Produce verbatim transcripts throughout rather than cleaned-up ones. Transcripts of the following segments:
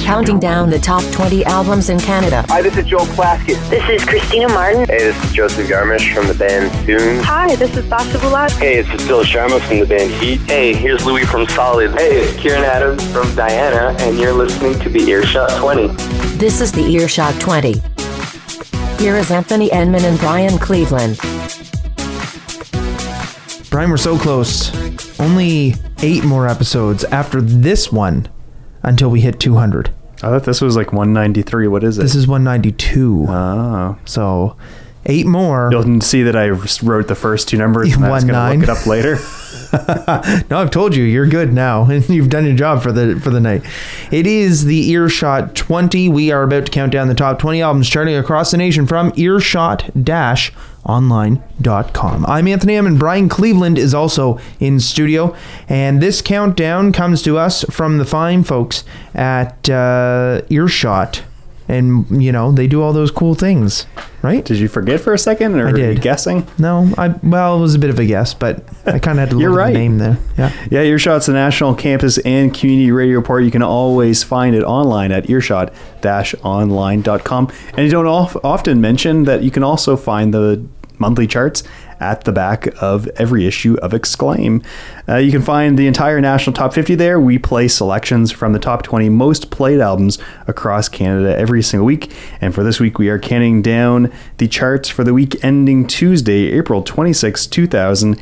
counting down the top twenty albums in Canada. Hi, this is Joel Plaskett. This is Christina Martin. Hey, this is Joseph Garmish from the band Soon. Hi, this is Sasha Bulat. Hey, it's Cecilia Sharma from the band Heat. Hey, here's Louis from Solid. Hey, it's Kieran Adams from Diana, and you're listening to the Earshot twenty. This is the Earshot twenty. Here is Anthony Enman and Brian Cleveland. Brian, we're so close. Only eight more episodes after this one until we hit two hundred. I thought this was like one ninety-three. What is it? This is one ninety-two. Oh. So, eight more. You'll see that I wrote the first two numbers and I was going to look it up later. No, I've told you, you're good now. You've done your job for the for the night. It is the Earshot twenty. We are about to count down the top twenty albums charting across the nation from earshot dash online dot com. I'm Anthony M, and Brian Cleveland is also in studio. And this countdown comes to us from the fine folks at uh, Earshot. And, you know, they do all those cool things, right? Did you forget for a second, or I did. Were you guessing? No, I well, it was a bit of a guess, but I kind of had to look You're at right. the name there. Yeah, yeah. Earshot's a national campus and community radio report. You can always find it online at earshot dash online dot com. And you don't of- often mention that you can also find the monthly charts at the back of every issue of Exclaim. Uh, you can find the entire national top fifty there. We play selections from the top twenty most played albums across Canada every single week. And for this week, we are counting down the charts for the week ending Tuesday, April twenty-sixth, two thousand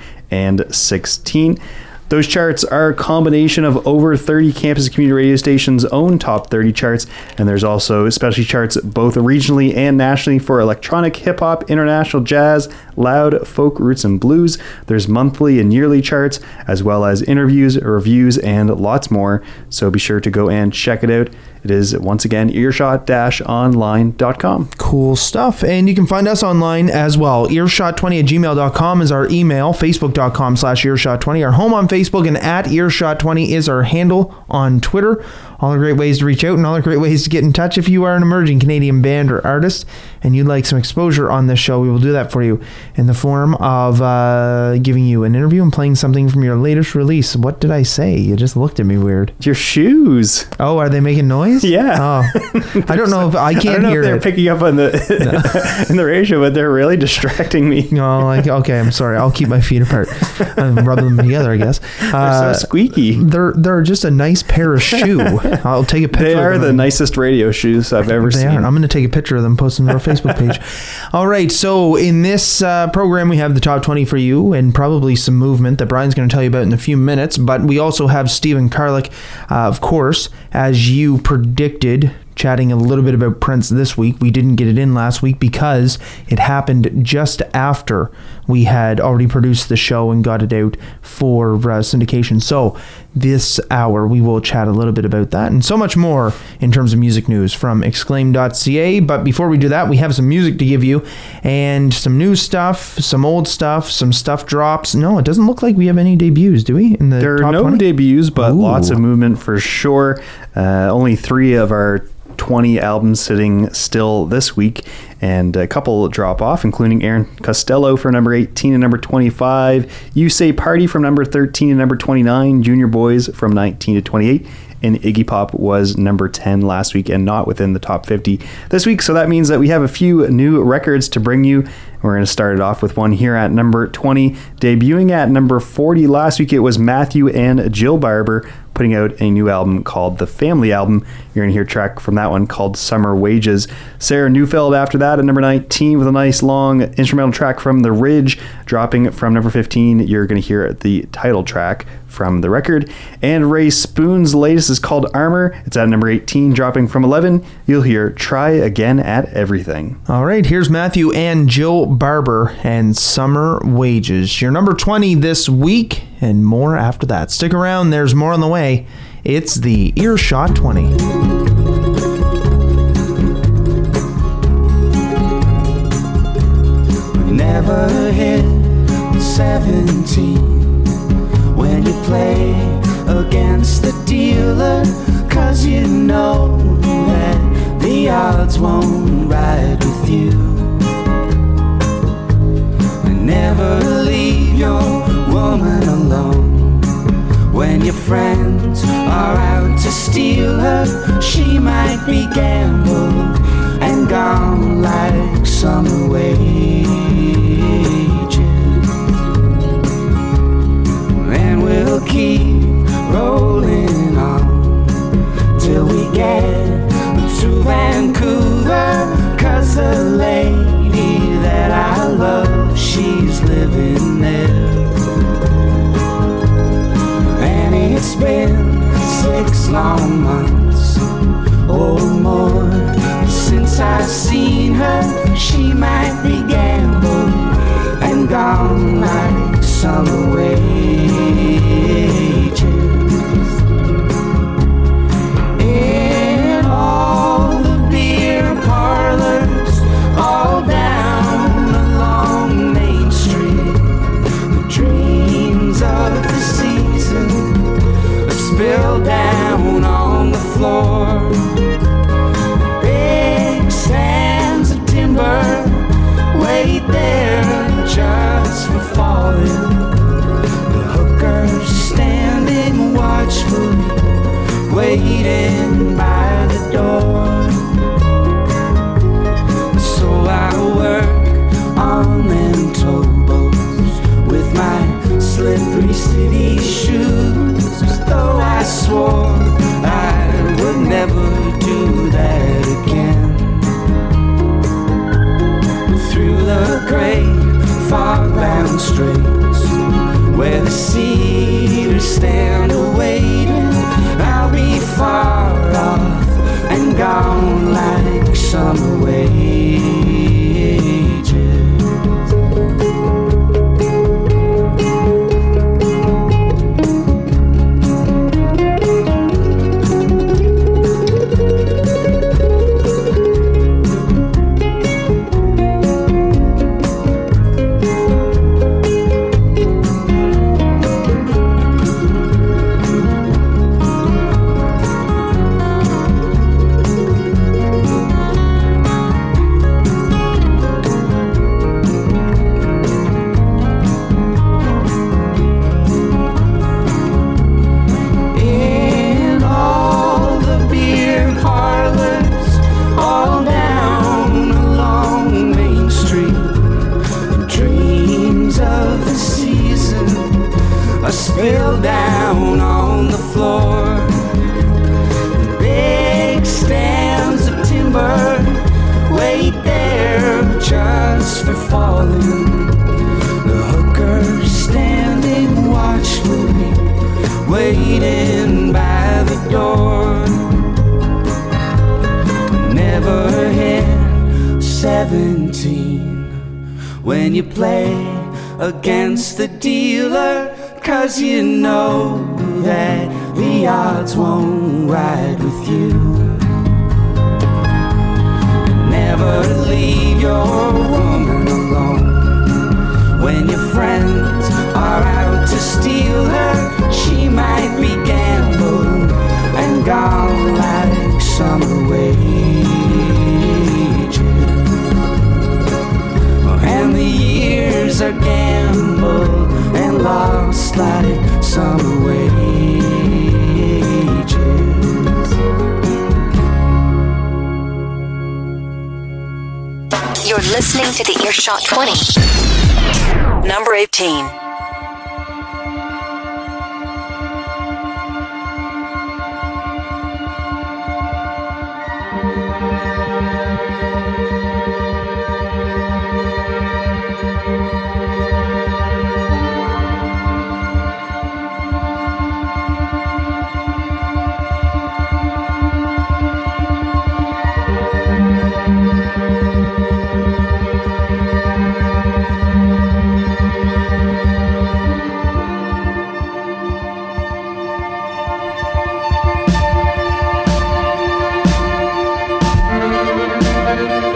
sixteen. Those charts are a combination of over thirty campus and community radio stations' own top thirty charts, and there's also specialty charts both regionally and nationally for electronic, hip-hop, international, jazz, loud, folk, roots, and blues. There's monthly and yearly charts, as well as interviews, reviews, and lots more, so be sure to go and check it out. It is, once again, earshot dash online dot com. Cool stuff. And you can find us online as well. earshot twenty at gmail dot com is our email. facebook dot com slash earshot twenty. Our home on Facebook, and at earshot twenty is our handle on Twitter. All are great ways to reach out, and all are great ways to get in touch. If you are an emerging Canadian band or artist and you'd like some exposure on this show, we will do that for you in the form of uh, giving you an interview and playing something from your latest release. What did I say? You just looked at me weird. Your shoes. Oh, are they making noise? Yeah. Oh, I don't know if I can't I don't know hear if they're it. picking up on the no. in the ratio, but they're really distracting me. No, like okay, I'm sorry. I'll keep my feet apart and rub them together, I guess. They're Uh, so squeaky. They're they're just a nice pair of shoe. I'll take a picture. They are of them. the nicest radio shoes I've ever They seen. are. I'm going to take a picture of them, post them to our Facebook page. All right. So in this uh, program, we have the top twenty for you, and probably some movement that Brian's going to tell you about in a few minutes. But we also have Stephen Karlik, uh, of course, as you predicted, chatting a little bit about Prince this week. We didn't get it in last week because it happened just after we had already produced the show and got it out for uh, syndication. So this hour we will chat a little bit about that and so much more in terms of music news from exclaim dot c a. But before we do that, we have some music to give you and some new stuff, some old stuff, some stuff drops. No, it doesn't look like we have any debuts, do we? In the there are top no twenty? debuts, but Ooh. lots of movement for sure. Uh, only three of our twenty albums sitting still this week, and a couple drop off, including Aaron Costello for number eighteen and number twenty-five, You Say Party from number thirteen and number twenty-nine, Junior Boys from nineteen to twenty-eight, and Iggy Pop was number ten last week and not within the top fifty this week. So that means that we have a few new records to bring you. We're going to start it off with one here at number twenty. Debuting at number forty last week, it was Matthew and Jill Barber putting out a new album called The Family Album. You're going to hear a track from that one called Summer Wages. Sarah Neufeld after that at number nineteen with a nice long instrumental track from The Ridge. Dropping from number fifteen, you're going to hear the title track from the record. And Ray Spoon's latest is called Armor. It's at number eighteen, dropping from eleven. You'll hear Try Again at Everything. All right, here's Matthew and Jill Barber and Summer Wages. Your number twenty this week, and more after that. Stick around, there's more on the way. It's the Earshot twenty. Never hit seventeen when you play against the dealer, 'cause you know that the odds won't ride with you. Never leave your woman alone when your friends are out to steal her. She might might be gambled and gone like summer wages. And we'll keep rolling on till we get to Vancouver, 'cause the lady that I love, she's living there. And it's been six long months or more since I've seen her. She might be gambled and gone like summer wages. In all the beer parlors all down along Main Street, the dreams of the season are spilled down on the floor. Big stands of timber wait there just for falling. The hookers standing watchfully, waiting by the door. So I work on them towboats with my slippery city shoes, as though I swore I would never do that again. Through the great fog-bound straits, where the cedars stand awaiting, I'll be far off and gone like summer wages. Spilled down on the floor. Big stands of timber wait there just for falling. The hookers standing watchfully, waiting by the door. Never hit seventeen when you play against the dealer, 'cause you know that the odds won't ride with you. Never leave your woman alone when your friends are out to steal her. She might be gambled and gone like summer wages. And the years are gambled and lost like summer wages. You're listening to the Earshot twenty. Number eighteen. Thank you.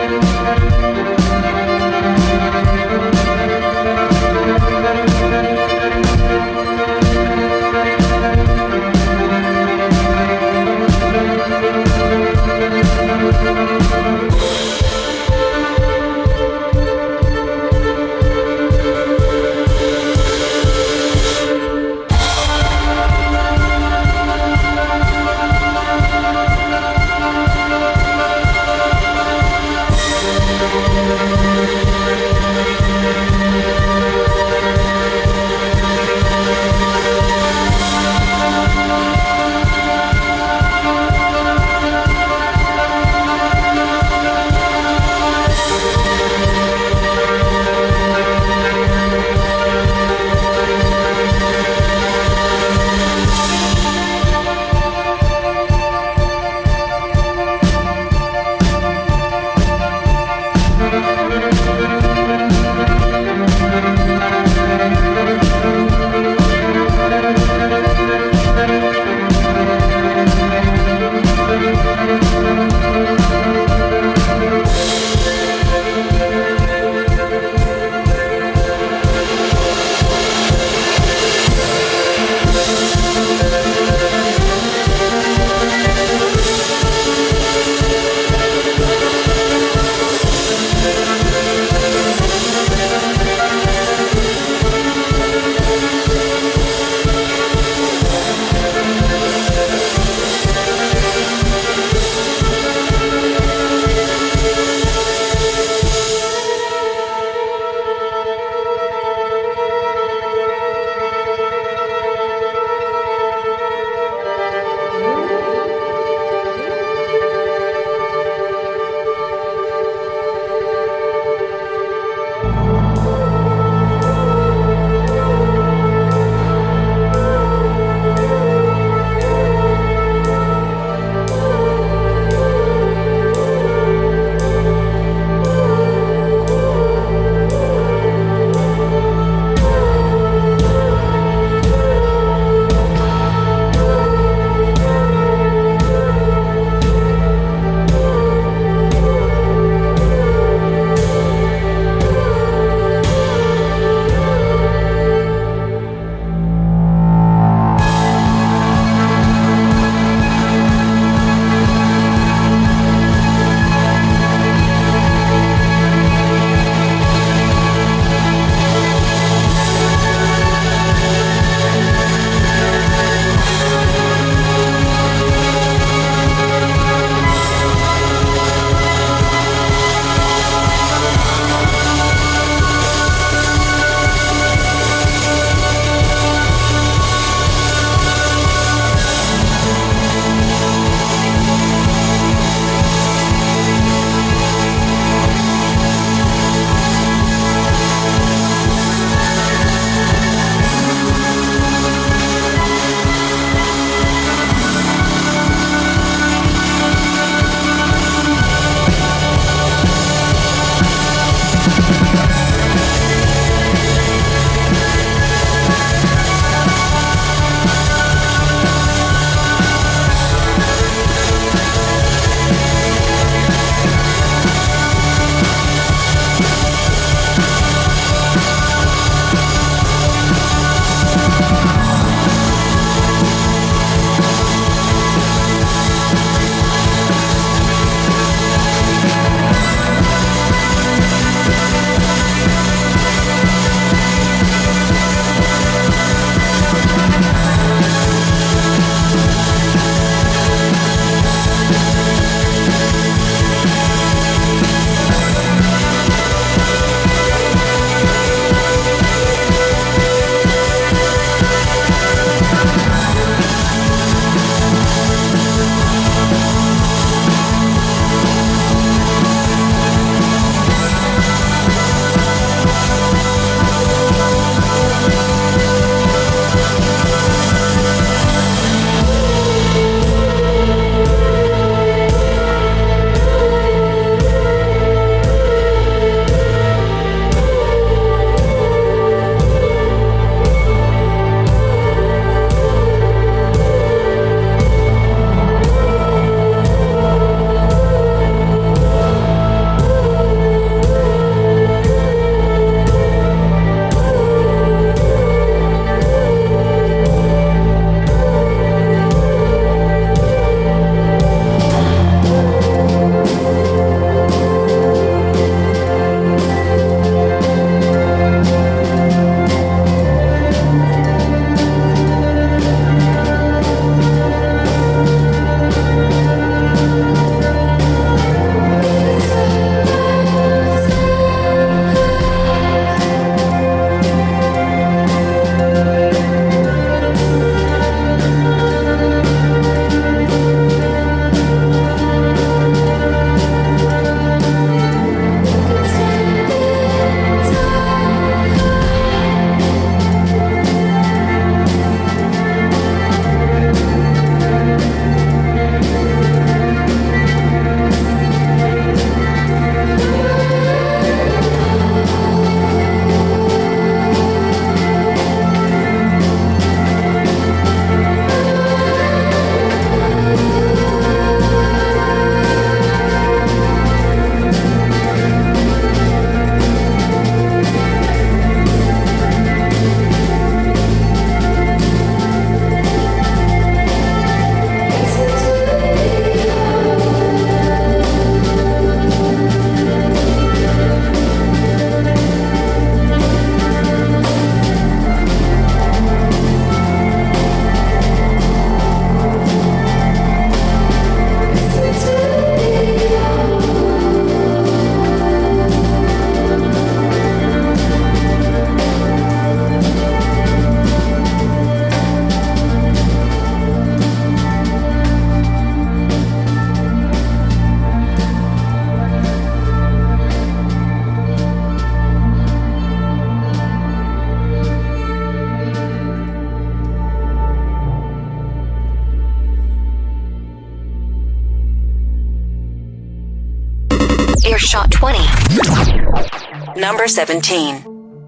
Earshot twenty. Number seventeen.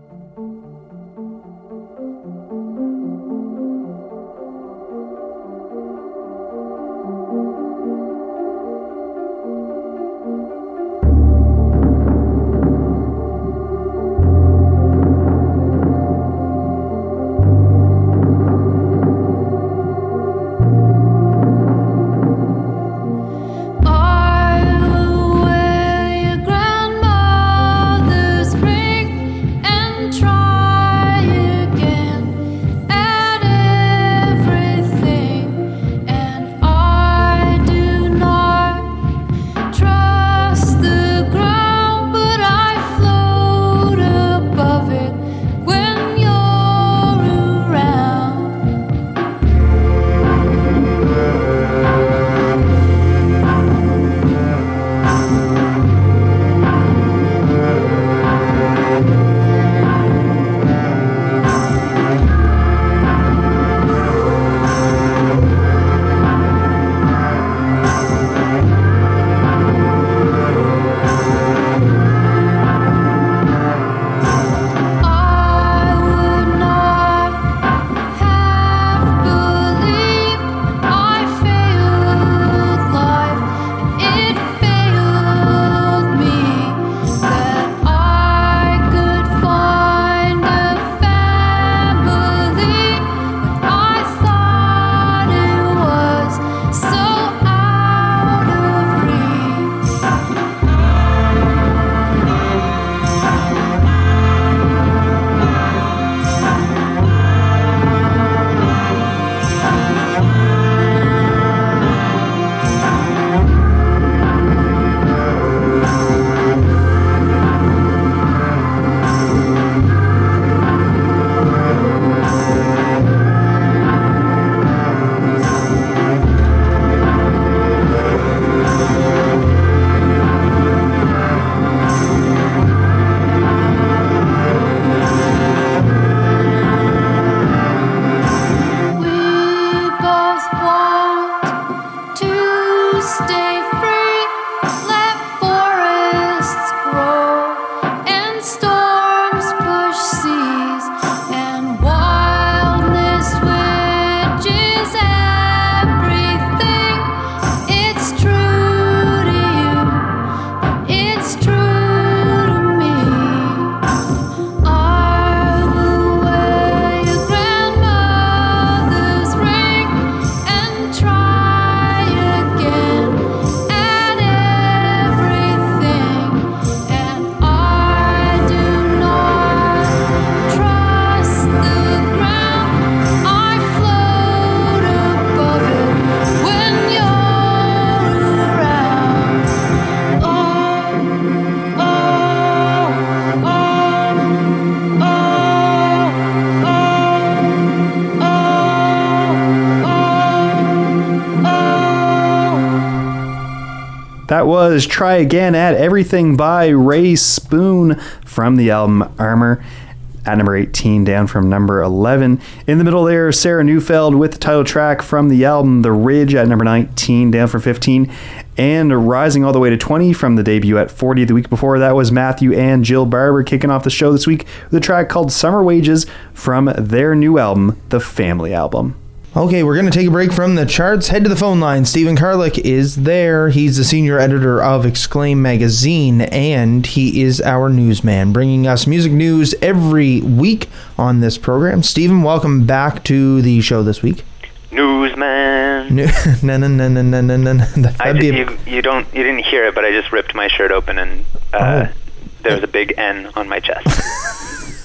That was Try Again at Everything by Ray Spoon from the album Armor. At number eighteen, down from number eleven. In the middle there, Sarah Neufeld with the title track from the album The Ridge at number nineteen, down from fifteen. And rising all the way to twenty from the debut at forty the week before, that was Matthew and Jill Barber kicking off the show this week with a track called Summer Wages from their new album, The Family Album. Okay, we're going to take a break from the charts. Head to the phone line. Stephen Karlik is there. He's the senior editor of Exclaim Magazine, and he is our newsman, bringing us music news every week on this program. Stephen, welcome back to the show this week. Newsman. No, no, no, no, no, no, no, no. I did, you, you don't, you didn't hear it, but I just ripped my shirt open, and uh, oh. there was a big N on my chest.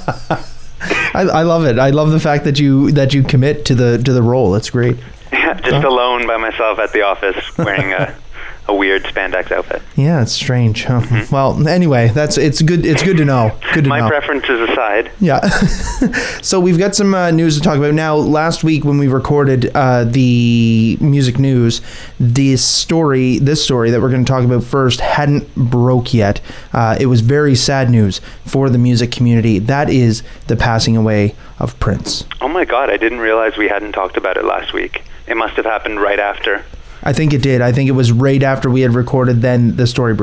I, I love it. I love the fact that you that you commit to the to the role. It's great. Yeah, just uh, alone by myself at the office wearing a, a weird spandex outfit. Yeah, it's strange. Huh? Mm-hmm. Well, anyway, that's it's good. It's good to know. Good to My know. preferences aside. Yeah. So we've got some uh, news to talk about now. Last week when we recorded uh, the music news, this story, this story that we're going to talk about first, hadn't broke yet. Uh, it was very sad news for the music community. That is the passing away of Prince. Oh my God! I didn't realize we hadn't talked about it last week. It must have happened right after. I think it did. I think it was right after we had recorded, then the story broke.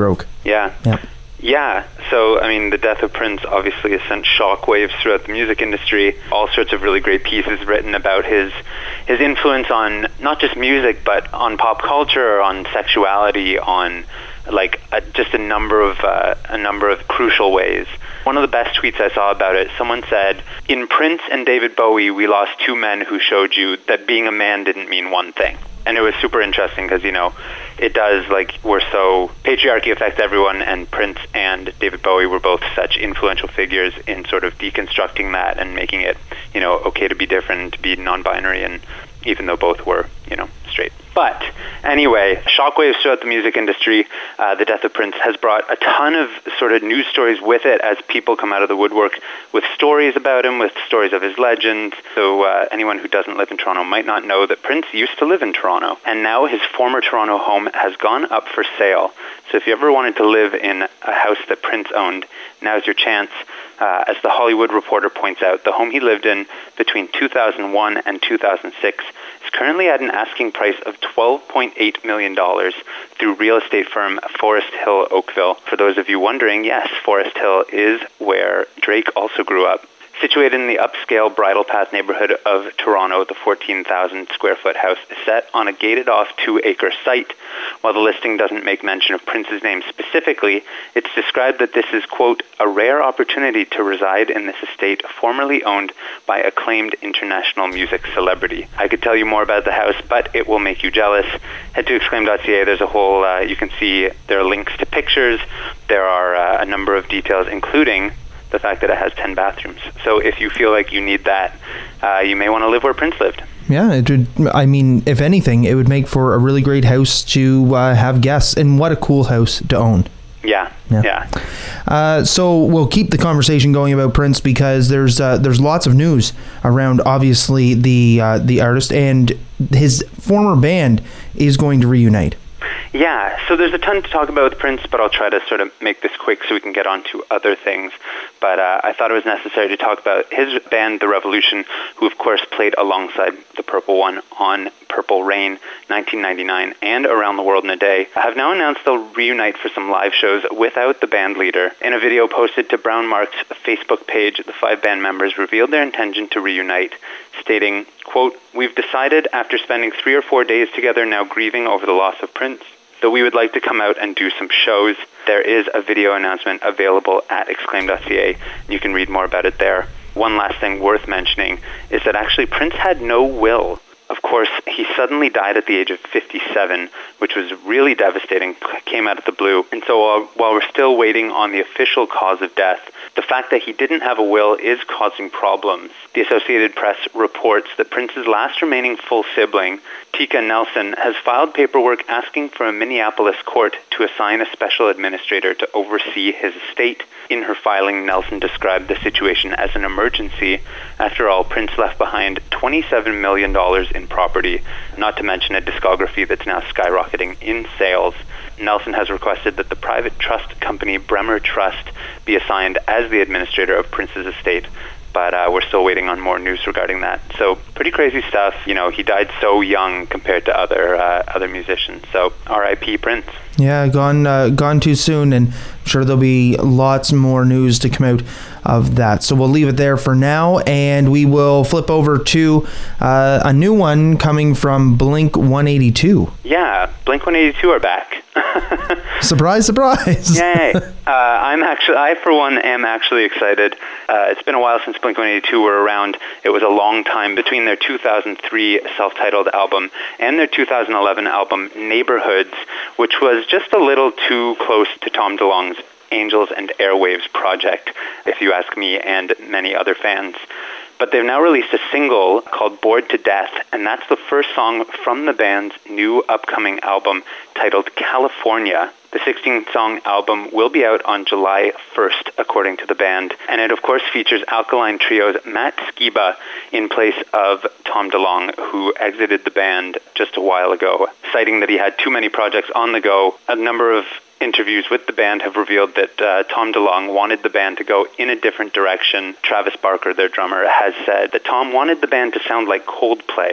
Yeah. Yeah. Yeah, so, I mean, the death of Prince obviously has sent shockwaves throughout the music industry. All sorts of really great pieces written about his his influence on not just music, but on pop culture, on sexuality, on, like, a, just a number of uh, a number of crucial ways. One of the best tweets I saw about it, someone said, "In Prince and David Bowie, we lost two men who showed you that being a man didn't mean one thing." And it was super interesting because, you know, it does, like, we're so, patriarchy affects everyone, and Prince and David Bowie were both such influential figures in sort of deconstructing that and making it, you know, okay to be different, to be non-binary, and even though both were, you know, straight. But anyway, shockwaves throughout the music industry. Uh, the death of Prince has brought a ton of sort of news stories with it as people come out of the woodwork with stories about him, with stories of his legend. So uh, anyone who doesn't live in Toronto might not know that Prince used to live in Toronto, and now his former Toronto home has gone up for sale. So if you ever wanted to live in a house that Prince owned, now's your chance. Uh, as the Hollywood Reporter points out, the home he lived in between two thousand one and two thousand six is currently at an asking price of twelve point eight million dollars through real estate firm Forest Hill Oakville. For those of you wondering, yes, Forest Hill is where Drake also grew up. Situated in the upscale Bridle Path neighborhood of Toronto, the fourteen thousand square foot house is set on a gated-off two-acre site. While the listing doesn't make mention of Prince's name specifically, it's described that this is, quote, a rare opportunity to reside in this estate formerly owned by acclaimed international music celebrity. I could tell you more about the house, but it will make you jealous. Head to exclaim dot c a. There's a whole, uh, you can see there are links to pictures. There are uh, a number of details, including the fact that it has ten bathrooms. So if you feel like you need that, uh, you may want to live where Prince lived. Yeah, it would, I mean, if anything, it would make for a really great house to uh, have guests, and what a cool house to own. Yeah, yeah. yeah. Uh, so we'll keep the conversation going about Prince because there's uh, there's lots of news around, obviously, the uh, the artist, and his former band is going to reunite. Yeah, so there's a ton to talk about with Prince, but I'll try to sort of make this quick so we can get on to other things. But uh, I thought it was necessary to talk about his band, The Revolution, who of course played alongside the Purple One on Purple Rain nineteen ninety-nine and Around the World in a Day, have now announced they'll reunite for some live shows without the band leader. In a video posted to Brown Mark's Facebook page, the five band members revealed their intention to reunite, stating, quote, "We've decided after spending three or four days together now grieving over the loss of Prince, that we would like to come out and do some shows. There is a video announcement available at exclaim dot c a. You can read more about it there. One last thing worth mentioning is that actually Prince had no will. Of course, he suddenly died at the age of fifty-seven, which was really devastating, came out of the blue. And so uh, while we're still waiting on the official cause of death, the fact that he didn't have a will is causing problems. The Associated Press reports that Prince's last remaining full sibling, Tika Nelson, has filed paperwork asking for a Minneapolis court to assign a special administrator to oversee his estate. In her filing, Nelson described the situation as an emergency. After all, Prince left behind twenty-seven million dollars in property, not to mention a discography that's now skyrocketing in sales. Nelson has requested that the private trust company Bremer Trust be assigned as the administrator of Prince's estate, but uh, we're still waiting on more news regarding that. So pretty crazy stuff. You know, he died so young compared to other uh, other musicians. So R I P Prince. Yeah, gone uh, gone too soon, and I'm sure there'll be lots more news to come out of that. So we'll leave it there for now, and we will flip over to uh, a new one coming from Blink one eighty-two. Yeah, Blink one eighty-two are back. Surprise, surprise. Yay. Uh, I'm actually, I for one am actually excited. Uh, it's been a while since Blink one eighty-two were around. It was a long time between their two thousand three self-titled album and their two thousand eleven album Neighborhoods, which was just a little too close to Tom DeLonge's Angels and Airwaves project, if you ask me and many other fans. But they've now released a single called Bored to Death, and that's the first song from the band's new upcoming album titled California. The sixteen-song album will be out on July first, according to the band, and it of course features Alkaline Trio's Matt Skiba in place of Tom DeLonge, who exited the band just a while ago, citing that he had too many projects on the go. A number of interviews with the band have revealed that uh, Tom DeLonge wanted the band to go in a different direction. Travis Barker, their drummer, has said that Tom wanted the band to sound like Coldplay.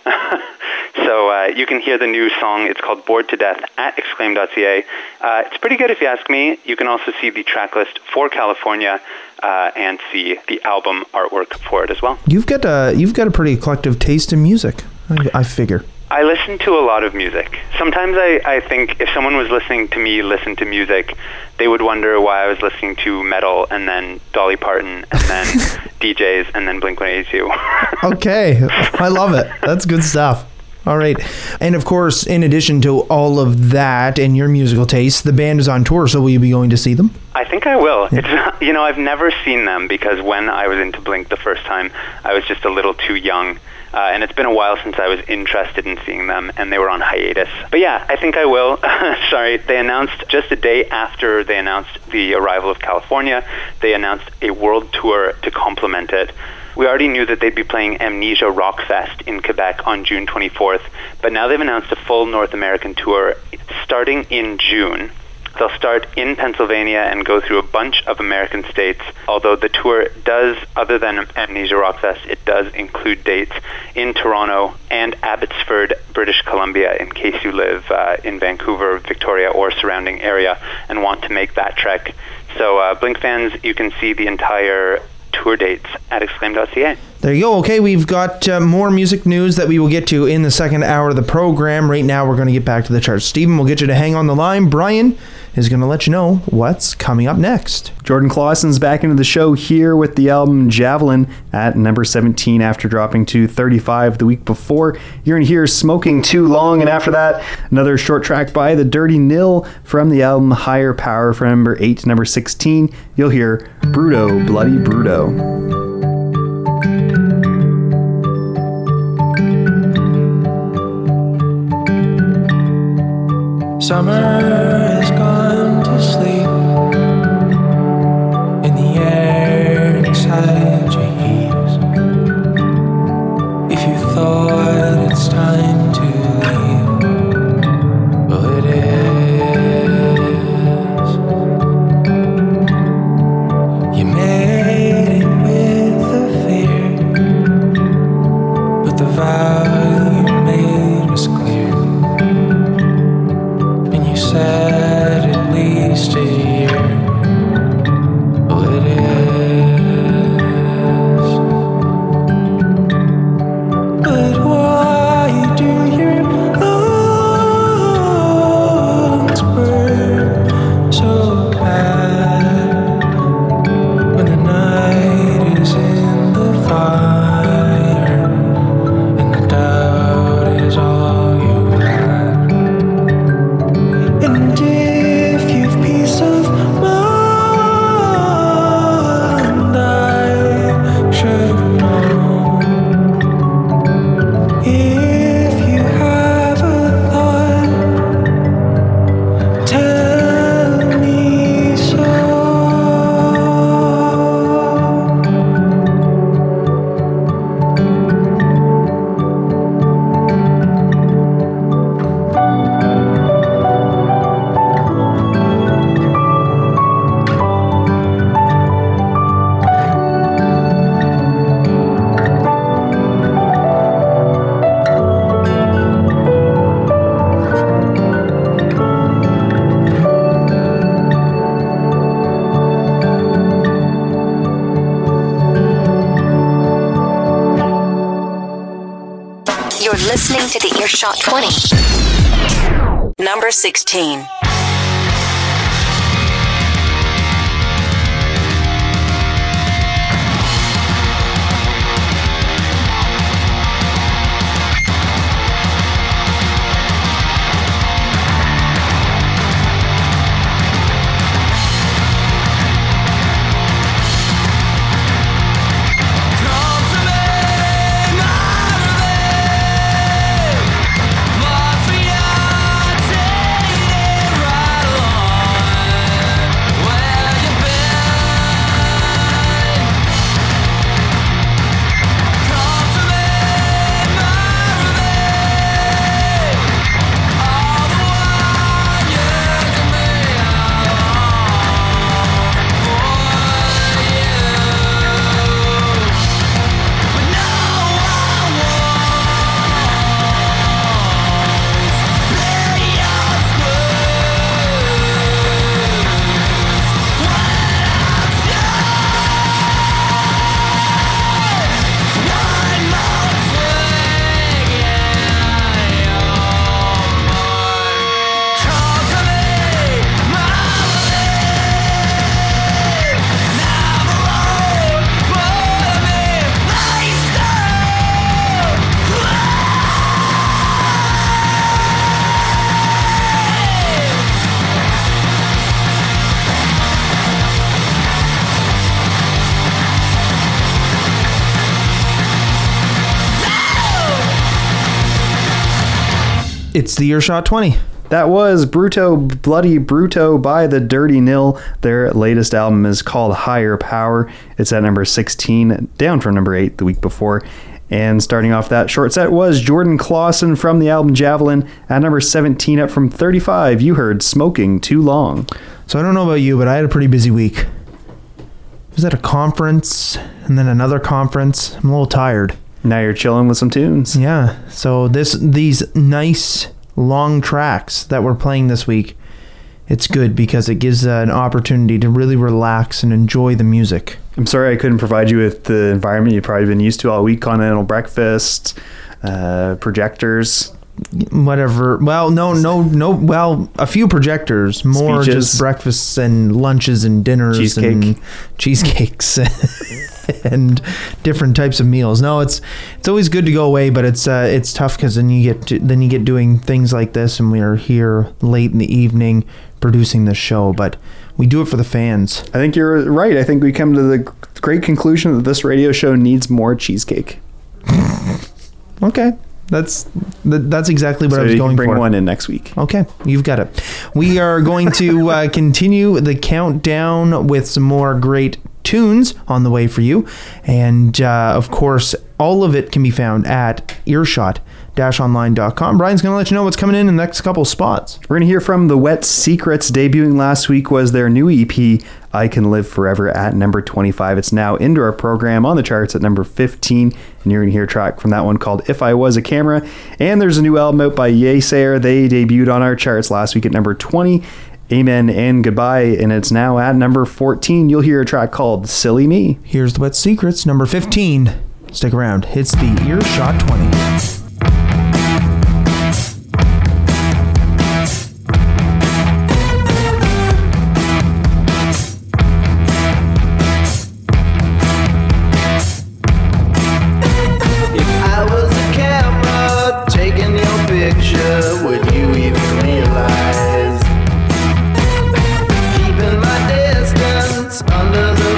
So uh, you can hear the new song. It's called Bored to Death at exclaim dot c a. Uh, it's pretty good if you ask me. You can also see the track list for California uh, and see the album artwork for it as well. You've got a, you've got a pretty eclectic taste in music, I, I figure. I listen to a lot of music. Sometimes I, I think if someone was listening to me listen to music, they would wonder why I was listening to metal and then Dolly Parton and then D Js and then Blink one eighty-two. Okay, I love it. That's good stuff. All right. And of course, in addition to all of that and your musical taste, the band is on tour, so will you be going to see them? I think I will. Yeah. It's, you know, I've never seen them because when I was into Blink the first time, I was just a little too young. Uh, and it's been a while since I was interested in seeing them, and they were on hiatus. But yeah, I think I will. Sorry, they announced just a day after they announced the arrival of California, they announced a world tour to complement it. We already knew that they'd be playing Amnesia Rock Fest in Quebec on June twenty-fourth, but now they've announced a full North American tour starting in June. They'll start in Pennsylvania and go through a bunch of American states, although the tour does, other than Amnesia Rock Fest, it does include dates in Toronto and Abbotsford, British Columbia, in case you live uh, in Vancouver, Victoria, or surrounding area and want to make that trek. So uh, Blink fans, you can see the entire tour dates at exclaim dot c a. There you go. Okay, we've got uh, more music news that we will get to in the second hour of the program. Right now, we're going to get back to the charts. Stephen will get you to hang on the line. Brian is going to let you know what's coming up next. Jordan Clausen's back into the show here with the album Javelin at number seventeen after dropping to thirty-five the week before. You're going to hear Smoking Too Long, and after that, another short track by The Dirty Nil from the album Higher Power from number eight to number sixteen. You'll hear Bruto, Bloody Bruto. Summer has gone to sleep in the air inside your ears. If you thought it's time to leave, well, it is. You made it with the fear, but the vow you made was clear. Said at least a year. Well, it is. But why do your lungs burn so bad when the night is in the fire and the doubt is all you have? And if you've peace of mind, I should know. If you have a thought, tell me so. You're listening to the Earshot twenty. Number sixteen. Lost reality. It's the Earshot twenty. That was Bruto Bloody Bruto by the Dirty Nil. Their latest album is called Higher Power. It's at number sixteen, down from number eight the week before. And starting off that short set was Jordan Clausen from the album Javelin at number seventeen, up from thirty-five. You heard Smoking Too Long. So I don't know about you, but I had a pretty busy week. I was at a conference and then another conference. I'm a little tired. Now you're chilling with some tunes. Yeah. So this these nice long tracks that we're playing this week, it's good because it gives uh, an opportunity to really relax and enjoy the music. I'm sorry I couldn't provide you with the environment you've probably been used to all week. Continental breakfast, uh, projectors. Whatever. Well, no, no, no. Well, a few projectors. More Speeches. just breakfasts and lunches and dinners Cheesecake. and cheesecakes and different types of meals. No, it's it's always good to go away, but it's uh, it's tough because then you get to, then you get doing things like this, and we are here late in the evening producing this show. But we do it for the fans. I think you're right. I think we come to the great conclusion that this radio show needs more cheesecake. Okay. That's that, that's exactly what so I was you going can bring for. one in next week. Okay, you've got it. We are going to uh, continue the countdown with some more great tunes on the way for you. And, uh, of course, all of it can be found at earshot dash online dot com. Brian's going to let you know what's coming in in the next couple spots. We're going to hear from The Wet Secrets. Debuting last week was their new E P, I Can Live Forever, at number twenty-five. It's now into our program on the charts at number fifteen, and you're going to hear a track from that one called If I Was a Camera. And there's a new album out by Yesayer. They debuted on our charts last week at number twenty, Amen and Goodbye, and it's now at number fourteen. You'll hear a track called Silly Me. Here's The Wet Secrets, number fifteen. Stick around. It's the Earshot twenty.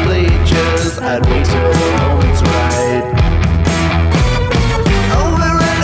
I'd wait till the moment's right. Over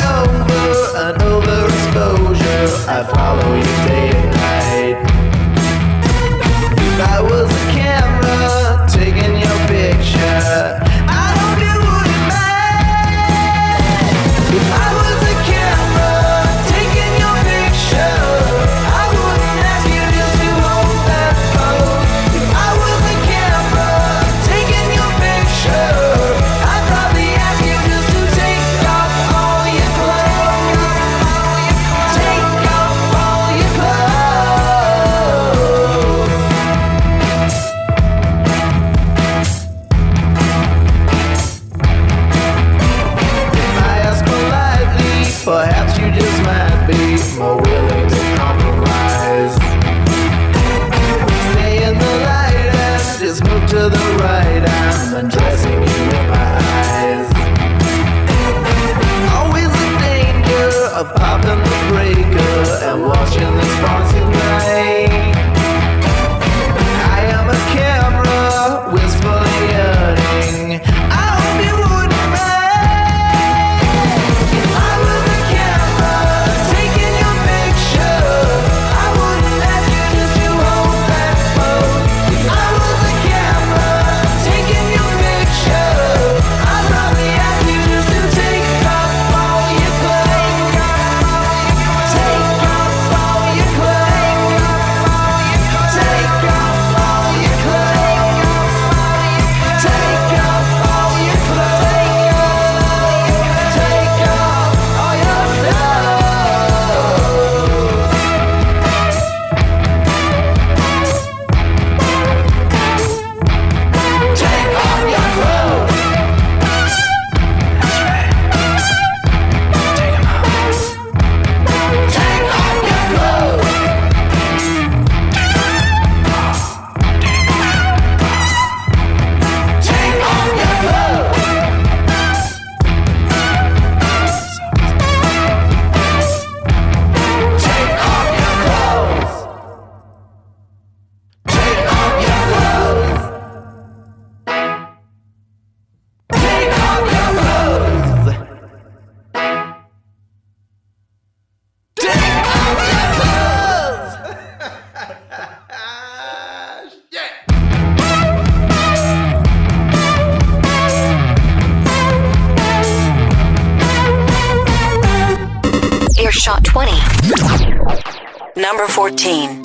Earshot twenty. Number fourteen.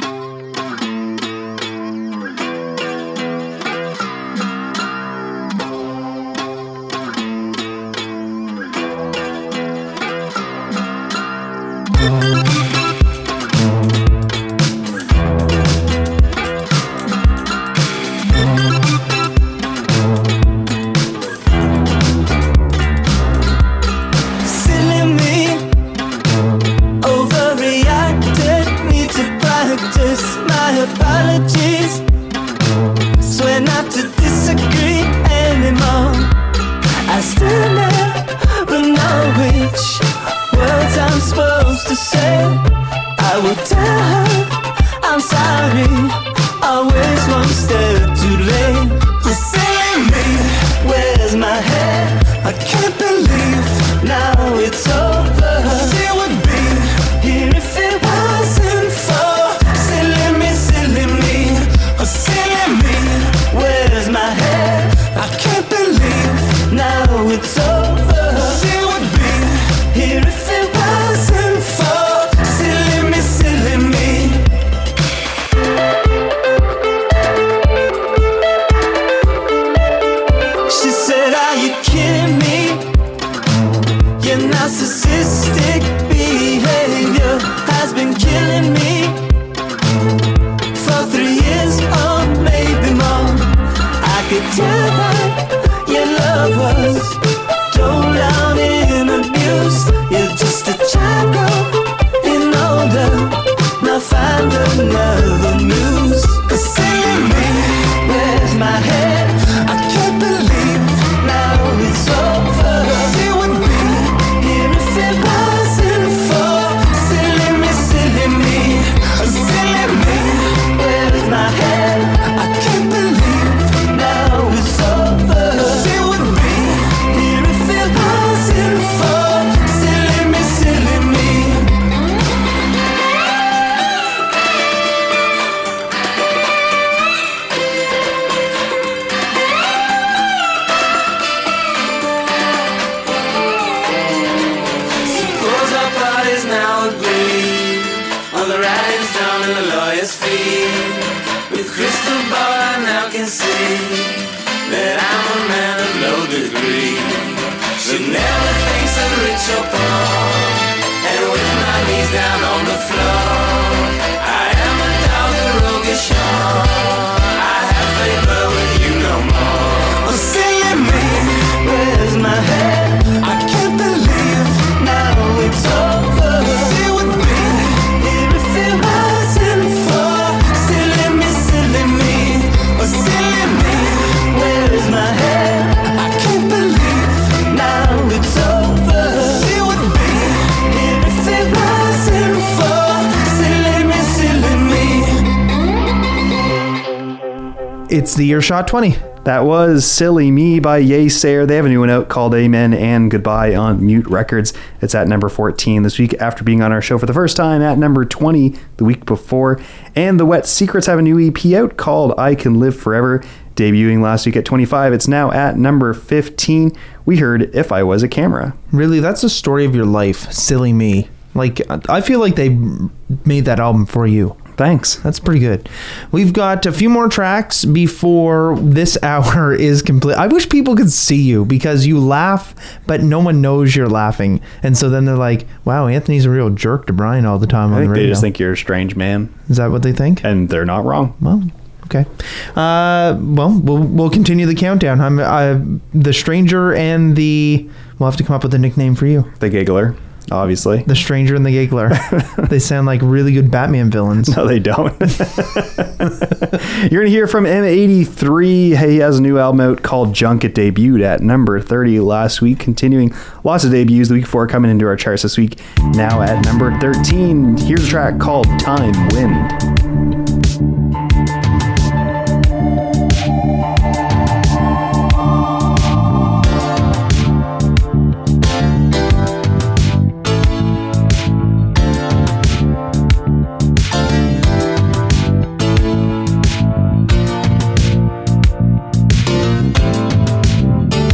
It's the Earshot twenty. That was Silly Me by Yeasayer. They have a new one out called Amen and Goodbye on Mute Records. It's at number fourteen this week after being on our show for the first time at number twenty the week before. And the Wet Secrets have a new E P out called I Can Live Forever. Debuting last week at twenty-five, it's now at number fifteen. We heard If I Was a Camera. Really, that's the story of your life, Silly Me. Like, I feel like they made that album for you. Thanks. That's pretty good. We've got a few more tracks before this hour is complete. I wish people could see you because you laugh, but no one knows you're laughing. And so then they're like, wow, Anthony's a real jerk to Brian all the time I on think the radio. They just think you're a strange man. Is that what they think? And they're not wrong. Well, okay. Uh, well, we'll we'll continue the countdown. I'm uh, the Stranger and the... We'll have to come up with a nickname for you. The Giggler. Obviously. The Stranger and the Giggler. They sound like really good Batman villains. No, they don't. You're going to hear from M eighty-three. Hey, he has a new album out called Junk. It debuted at number thirty last week. Continuing lots of debuts the week before coming into our charts this week. Now at number thirteen. Here's a track called Time Wind.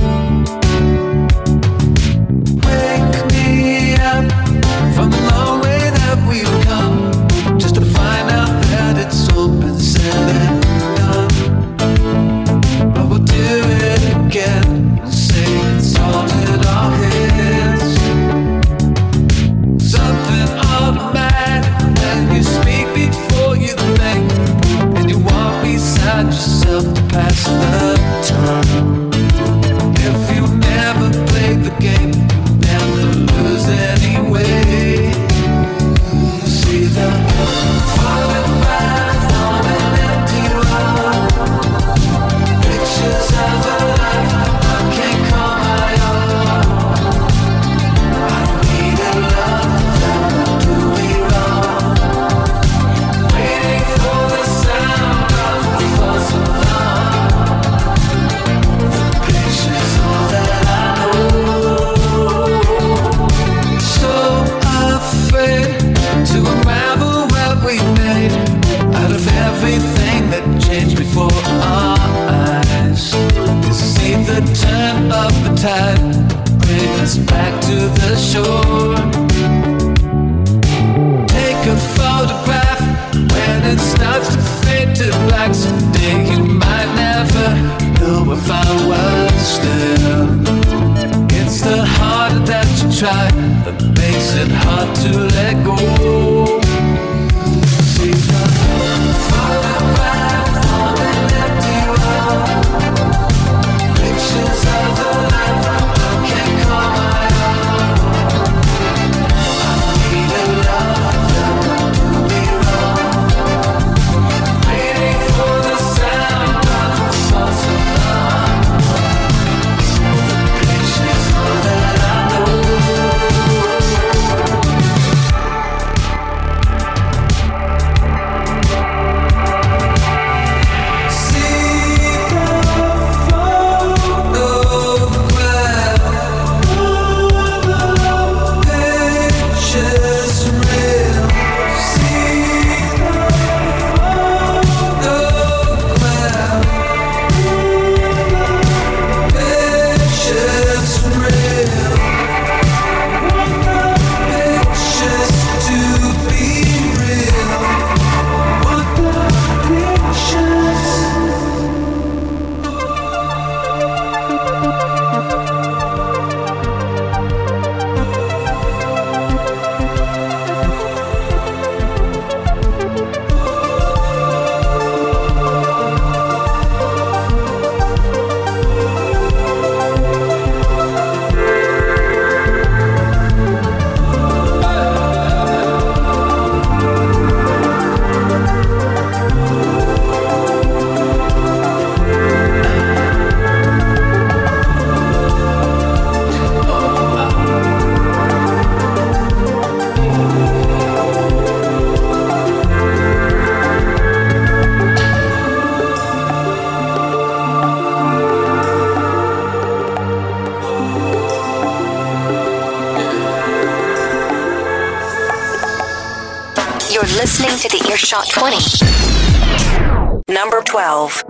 Wake me up from the moment Listening to the Earshot twenty. Number twelve.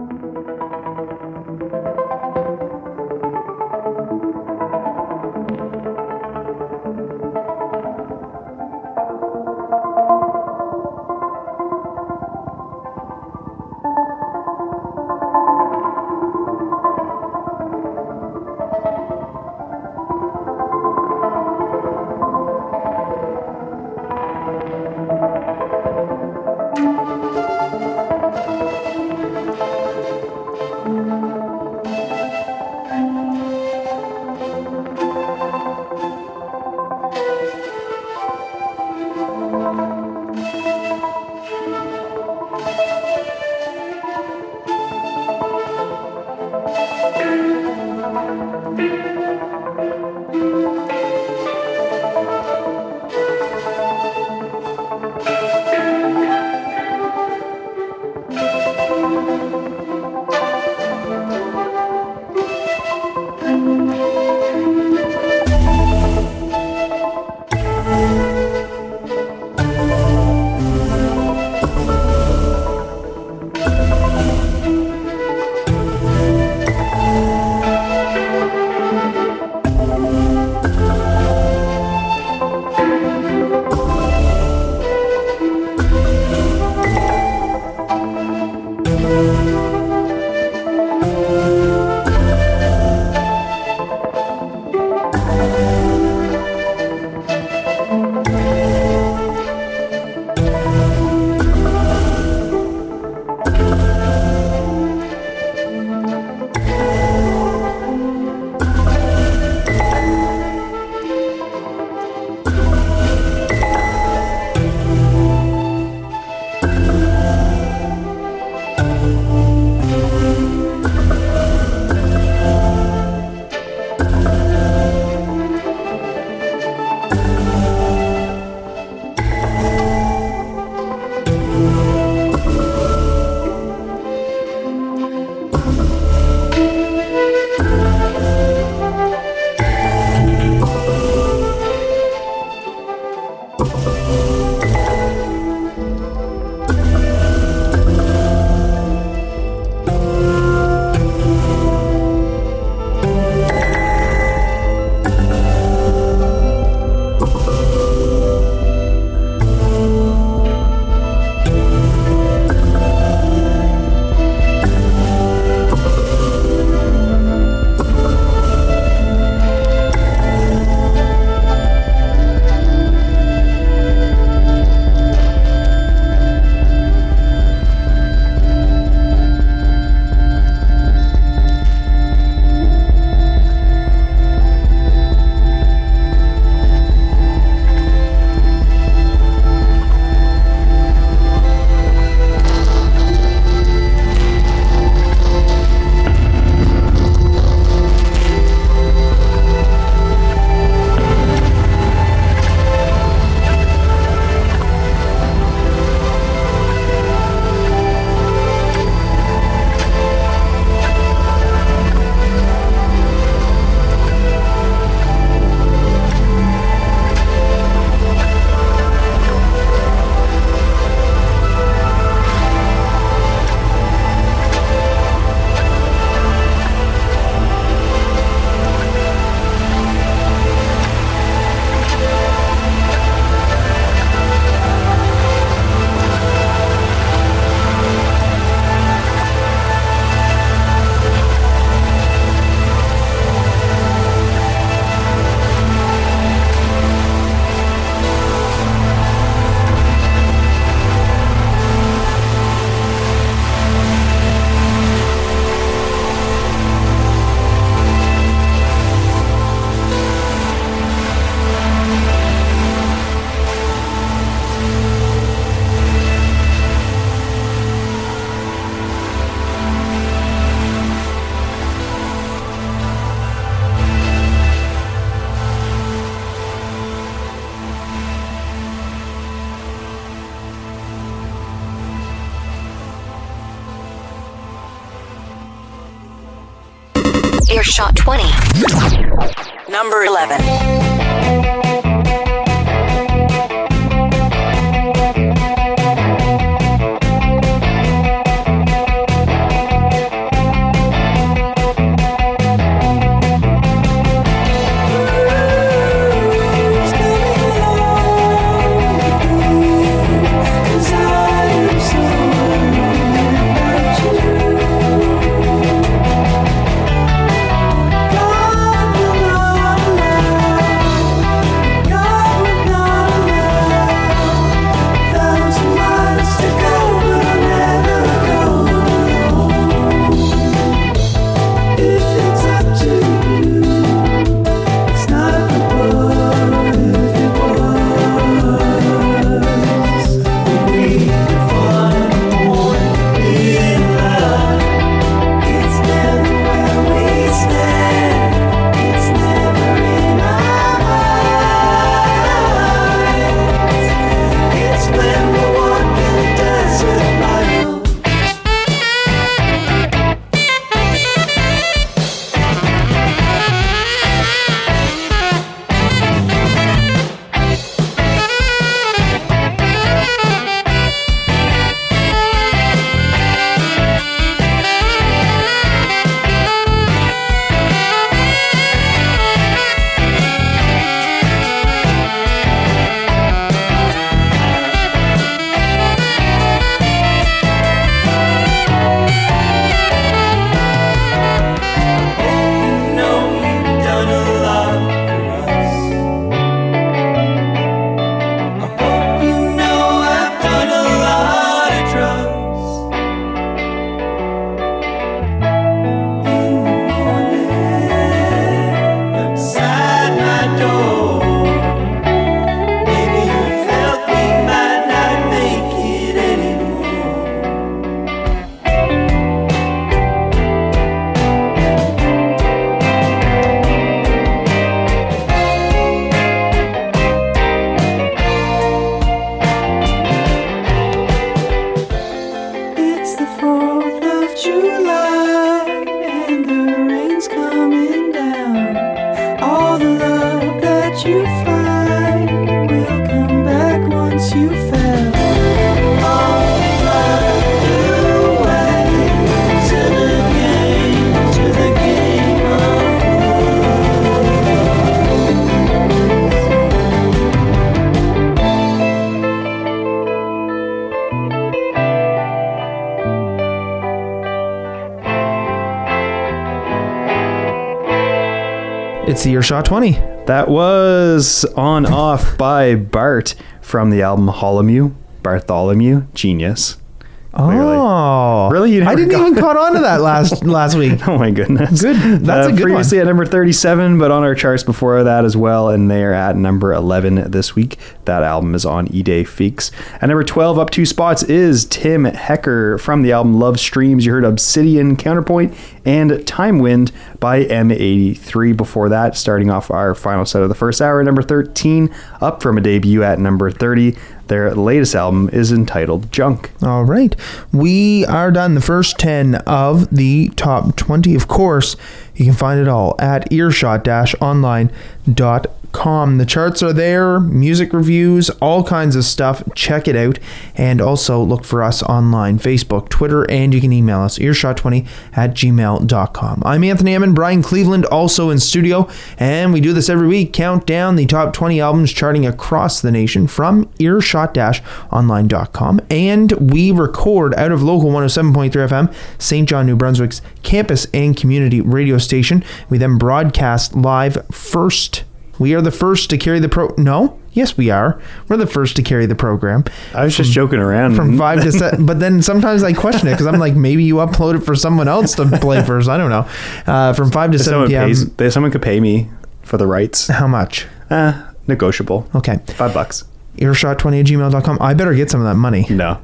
Earshot twenty. Number eleven. It's the Earshot twenty. That was On Off by Bart from the album Holomew. Bartholomew, genius. Clearly. Oh, really? You I didn't got- even caught on to that last last week. Oh my goodness. Good. That's uh, a good previously one. at number thirty-seven, but on our charts before that as well, and they are at number eleven this week. That album is on E-Day Feeks. At number twelve, up two spots, is Tim Hecker from the album Love Streams. You heard Obsidian, Counterpoint, and Time Wind by M eighty-three. Before that, starting off our final set of the first hour, number thirteen, up from a debut at number thirty. Their latest album is entitled Junk. All right. We are done. The first ten of the top twenty. Of course, you can find it all at earshot dash online dot com. The charts are there, music reviews, all kinds of stuff. Check it out. And also look for us online, Facebook, Twitter, and you can email us, earshot twenty at gmail dot com. I'm Anthony Emmon, Brian Cleveland also in studio, and we do this every week. Count down the top twenty albums charting across the nation from earshot dash online dot com. And we record out of local one oh seven point three F M, Saint John, New Brunswick's campus and community radio station. We then broadcast live first. We are the first to carry the pro... No? Yes, we are. We're the first to carry the program. I was From- just joking around. From five to seven. But then sometimes I question it because I'm like, maybe you upload it for someone else to play first. I don't know. Uh, from five to If seven someone p.m. pays, if someone could pay me for the rights. How much? Uh, negotiable. Okay. Five bucks. earshot twenty at gmail dot com. I better get some of that money. No.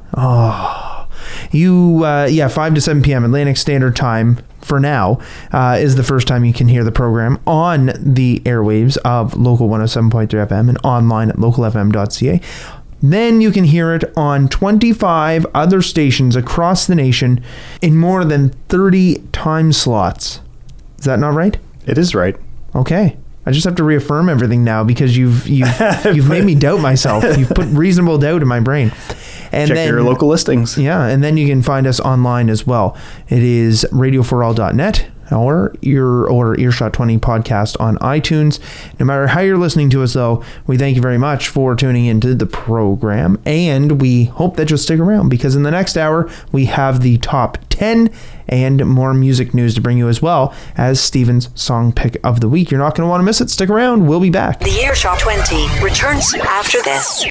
Oh, you, uh, yeah, five to seven p.m. Atlantic Standard Time for now uh, is the first time you can hear the program on the airwaves of local one oh seven point three F M and online at local f m dot c a. Then you can hear it on twenty-five other stations across the nation in more than thirty time slots. Is that not right? It is right. Okay. I just have to reaffirm everything now because you've you've you've made me doubt myself. You've put reasonable doubt in my brain. And Check then, your local listings. Yeah, and then you can find us online as well. It is radio for all dot net or your or Earshot twenty podcast on iTunes. No matter how you're listening to us, though, we thank you very much for tuning into the program, and we hope that you'll stick around because in the next hour we have the top ten and more music news to bring you as well as Steven's song pick of the week. You're not going to want to miss it. Stick around. We'll be back. The Earshot twenty returns after this.